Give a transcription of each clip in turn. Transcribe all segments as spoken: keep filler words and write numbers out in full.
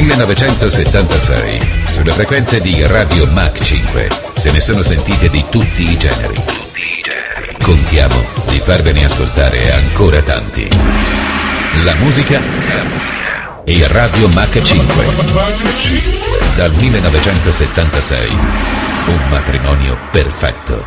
millenovecentosettantasei, sulle frequenze di Radio Mach cinque, se ne sono sentite di tutti i generi. Contiamo di farvene ascoltare ancora tanti. La musica e Radio Mach cinque. Dal millenovecentosettantasei, un matrimonio perfetto.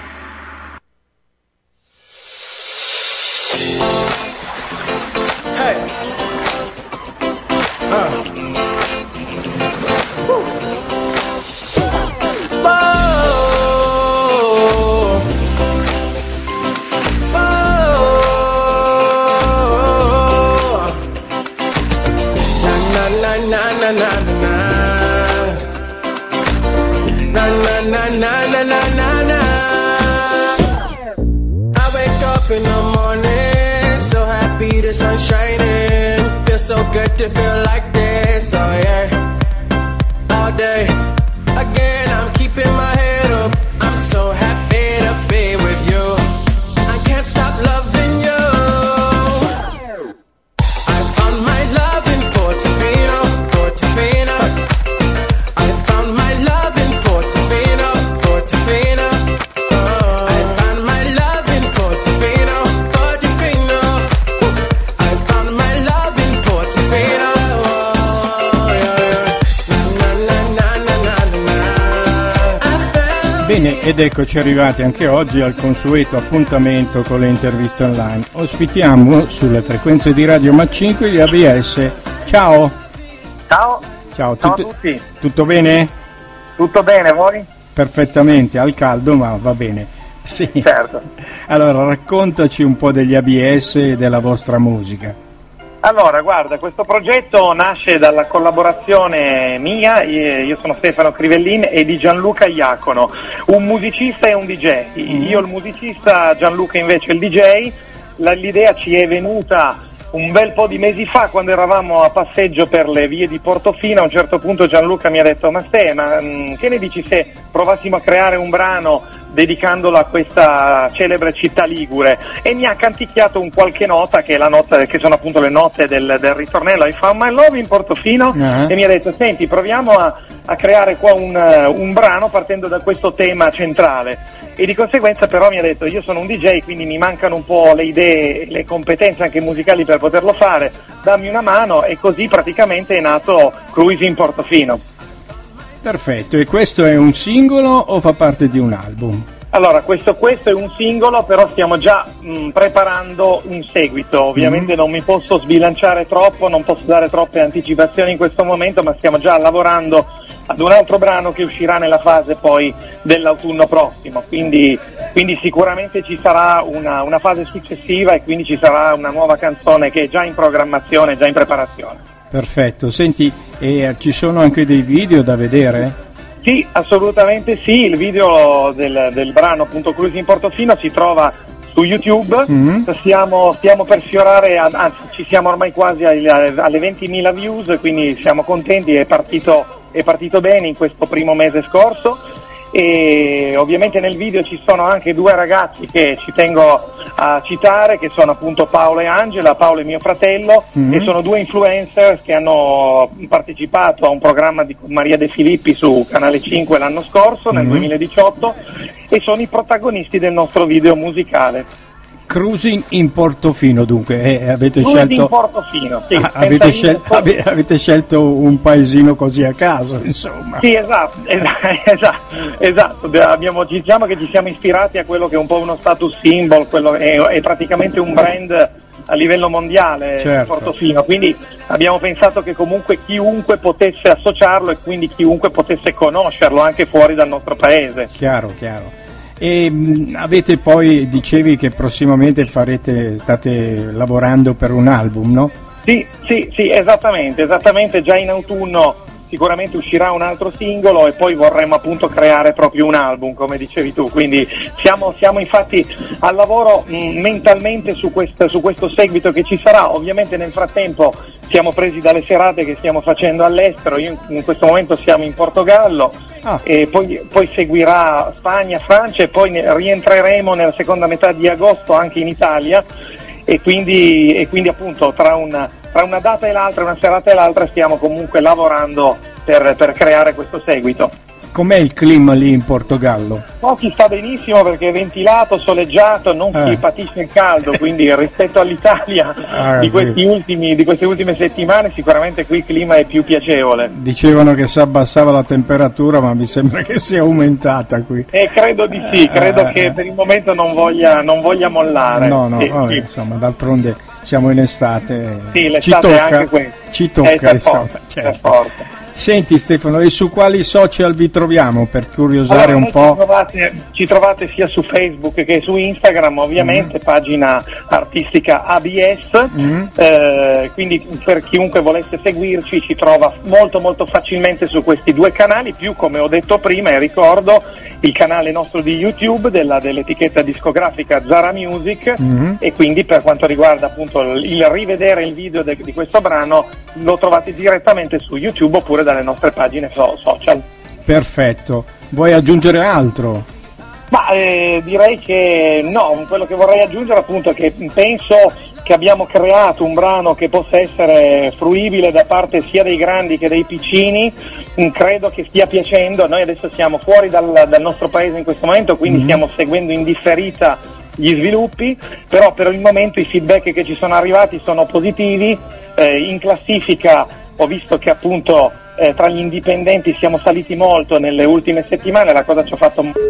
So good to feel like this, oh yeah. All day, again I'm keeping my head up. I'm so happy to be with you. I can't stop loving you. I found my love in Portofino, Portofino. I found my love in Portofino, Portofino. Oh. I found my love in Portofino, Portofino. I found my love in Portofino, oh, yeah, yeah. Na, na, na, na, na, na. Bene, ed eccoci arrivati anche oggi al consueto appuntamento con le interviste online. Ospitiamo sulle frequenze di Radio Mach cinque gli A B S. Ciao! Ciao! Ciao, Ciao tutto, a tutti! tutto bene? Tutto bene, voi? Perfettamente, al caldo, ma va bene. Sì. Certo. Allora, raccontaci un po' degli A B S e della vostra musica. Allora, guarda, questo progetto nasce dalla collaborazione mia, io sono Stefano Crivellin, e di Gianluca Iacono, un musicista e un D J. Io il musicista, Gianluca invece il D J. La, l'idea ci è venuta un bel po' di mesi fa, quando eravamo a passeggio per le vie di Portofino. A un certo punto Gianluca mi ha detto: ma Ste, ma mh, che ne dici se provassimo a creare un brano dedicandolo a questa celebre città ligure? E mi ha canticchiato un qualche nota, che è la nota, che sono appunto le note del, del ritornello I Found My Love in Portofino, uh-huh. E mi ha detto: senti, proviamo a, a creare qua un, un brano partendo da questo tema centrale. E di conseguenza però mi ha detto: io sono un D J, quindi mi mancano un po' le idee, le competenze anche musicali per poterlo fare, dammi una mano. E così praticamente è nato Cruisi in Portofino. Perfetto, e questo è un singolo o fa parte di un album? Allora, questo, questo è un singolo, però stiamo già mh, preparando un seguito. Ovviamente mm. non mi posso sbilanciare troppo, non posso dare troppe anticipazioni in questo momento, ma stiamo già lavorando ad un altro brano che uscirà nella fase poi dell'autunno prossimo, quindi, quindi sicuramente ci sarà una, una fase successiva, e quindi ci sarà una nuova canzone che è già in programmazione, già in preparazione. Perfetto, senti, e ci sono anche dei video da vedere? Sì, assolutamente sì, il video del, del brano appunto Cruisi in Portofino si trova su YouTube, mm-hmm. stiamo, stiamo per sfiorare, anzi ci siamo ormai quasi alle, alle ventimila views, quindi siamo contenti, è partito, è partito bene in questo primo mese scorso. E ovviamente nel video ci sono anche due ragazzi che ci tengo a citare, che sono appunto Paolo e Angela. Paolo è mio fratello, mm-hmm. e sono due influencer che hanno partecipato a un programma di Maria De Filippi su Canale cinque l'anno scorso, nel mm-hmm. duemiladiciotto, e sono i protagonisti del nostro video musicale. Cruising in Portofino, dunque, eh, avete Cruising scelto in Portofino, sì, ah, avete, scel- ave- avete scelto un paesino così a caso, insomma. Sì, esatto, esatto, esatto. Abbiamo, diciamo che ci siamo ispirati a quello che è un po' uno status symbol, quello è, è praticamente un brand a livello mondiale, certo. Portofino, quindi abbiamo pensato che comunque chiunque potesse associarlo e quindi chiunque potesse conoscerlo anche fuori dal nostro paese. Chiaro, chiaro. E mh, avete poi, dicevi che prossimamente farete, state lavorando per un album, no? Sì, sì, sì, esattamente, esattamente, già in autunno sicuramente uscirà un altro singolo e poi vorremmo appunto creare proprio un album, come dicevi tu, quindi siamo, siamo infatti al lavoro mh, mentalmente su questo, su questo seguito che ci sarà. Ovviamente nel frattempo siamo presi dalle serate che stiamo facendo all'estero, io in, in questo momento siamo in Portogallo, ah. e poi, poi seguirà Spagna, Francia, e poi ne, rientreremo nella seconda metà di agosto anche in Italia. e quindi, e quindi appunto tra una, tra una data e l'altra, una serata e l'altra stiamo comunque lavorando per, per creare questo seguito. Com'è il clima lì in Portogallo? No, si sta benissimo perché è ventilato, soleggiato, non Eh. si patisce il caldo, quindi rispetto all'Italia Ah, di, questi ultimi, di queste ultime settimane sicuramente qui il clima è più piacevole. Dicevano che si abbassava la temperatura, ma mi sembra che sia aumentata qui. E credo di sì, credo Eh. che per il momento non voglia, non voglia mollare. No, no, Sì, vabbè, sì. insomma, d'altronde siamo in estate. Sì, ci l'estate è tocca, anche questa. ci tocca, Eh, per insomma, forza, certo. per forza. Senti Stefano, e su quali social vi troviamo per curiosare Allora, un noi po'? Ci trovate, ci trovate sia su Facebook che su Instagram, ovviamente, Mm. pagina artistica A B S, Mm. eh, quindi per chiunque volesse seguirci ci trova molto molto facilmente su questi due canali, più come ho detto prima e ricordo il canale nostro di YouTube della, dell'etichetta discografica Zara Music, Mm. e quindi per quanto riguarda appunto il, il rivedere il video de- di questo brano lo trovate direttamente su YouTube oppure dalle nostre pagine so- social. Perfetto. Vuoi aggiungere altro? Ma eh, direi che no, quello che vorrei aggiungere appunto è che penso che abbiamo creato un brano che possa essere fruibile da parte sia dei grandi che dei piccini, mm, credo che stia piacendo. Noi adesso siamo fuori dal, dal nostro paese in questo momento, quindi Mhm. stiamo seguendo in differita gli sviluppi, però per il momento i feedback che ci sono arrivati sono positivi. Eh, in classifica ho visto che appunto eh, tra gli indipendenti siamo saliti molto nelle ultime settimane, la cosa ci ha fatto molto.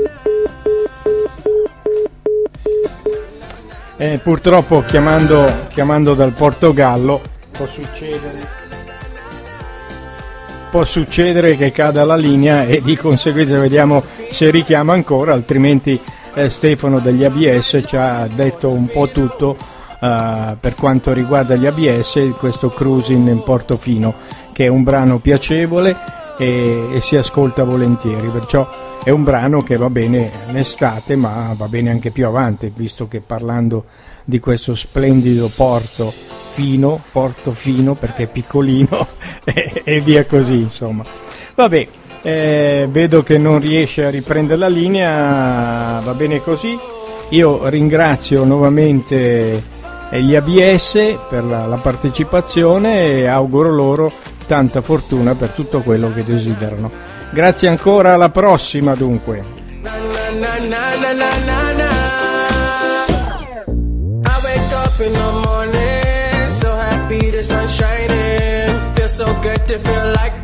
Eh, purtroppo chiamando, chiamando dal Portogallo può succedere, può succedere che cada la linea e di conseguenza vediamo se richiama ancora, altrimenti eh, Stefano degli A B S ci ha detto un po' tutto eh, per quanto riguarda gli A B S, questo Cruising in Portofino, che è un brano piacevole e, e si ascolta volentieri, perciò è un brano che va bene l'estate, ma va bene anche più avanti, visto che parlando di questo splendido porto fino, porto fino perché è piccolino e, e via così, insomma. Vabbè, eh, vedo che non riesce a riprendere la linea, va bene così. Io ringrazio nuovamente gli A B S per la, la partecipazione e auguro loro tanta fortuna per tutto quello che desiderano. Grazie ancora, alla prossima dunque. Na, na, na, na, na, na, na. I wake up in the morning, so happy the sun's shining. Feels so good to feel like